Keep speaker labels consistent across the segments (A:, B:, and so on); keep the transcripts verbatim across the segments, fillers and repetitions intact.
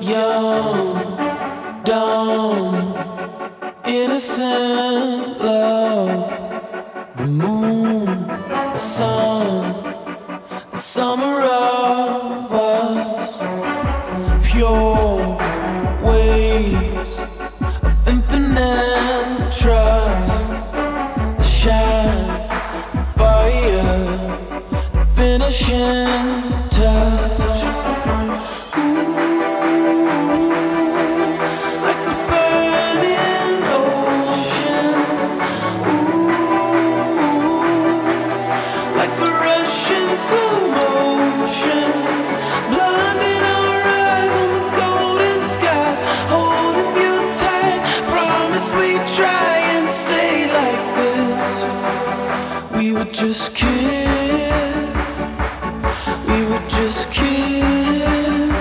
A: Young, dumb, innocent love. The moon, the sun, the summer of us. Pure waves of infinite trust. The shine, the fire, the finishing touch. We would just kiss, we would just kiss.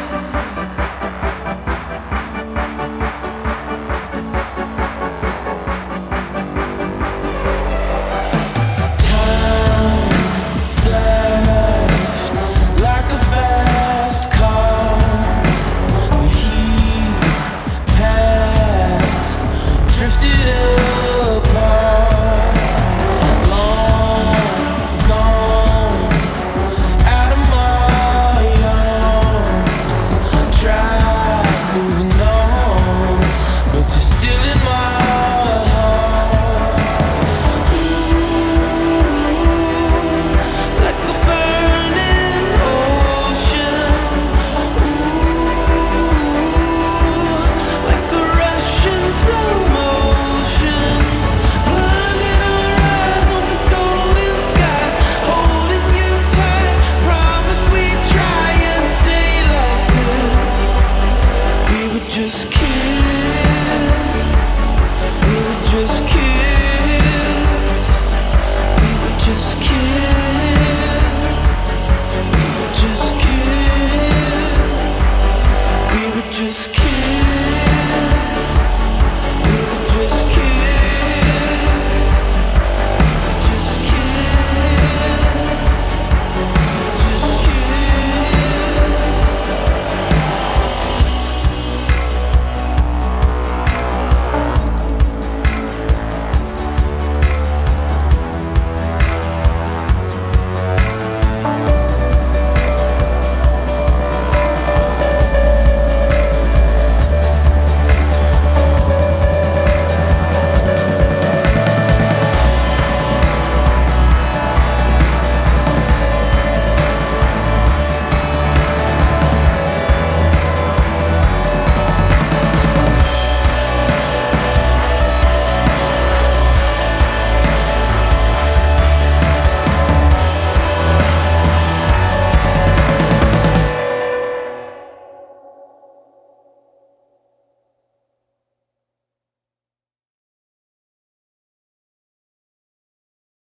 A: Time flashed like a fast car. The heat passed, drifted apart. Just kiss, we would just kiss, we would just kiss, we would just kiss, we would just kiss.